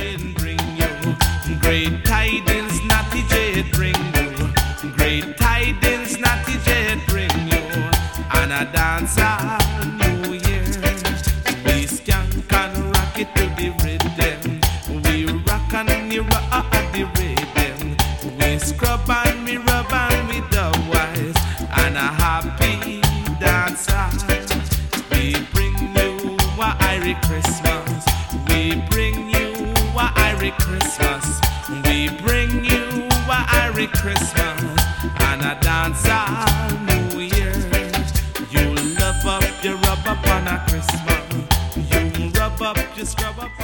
Jane bring you. Great tidings, Natty Jane bring you. Great tidings, Natty Jane bring you. And a dance all New Year. We skank and rock it to the rhythm. We rock and we rock the rhythm. We scrub and we rub and we dub wise. And a happy dance. We bring you a Irish Christmas. We bring you a Irish Christmas. We bring you a Irish Christmas. And a dance all New Year. You love up, you rub up on a Christmas. You rub up, you scrub up.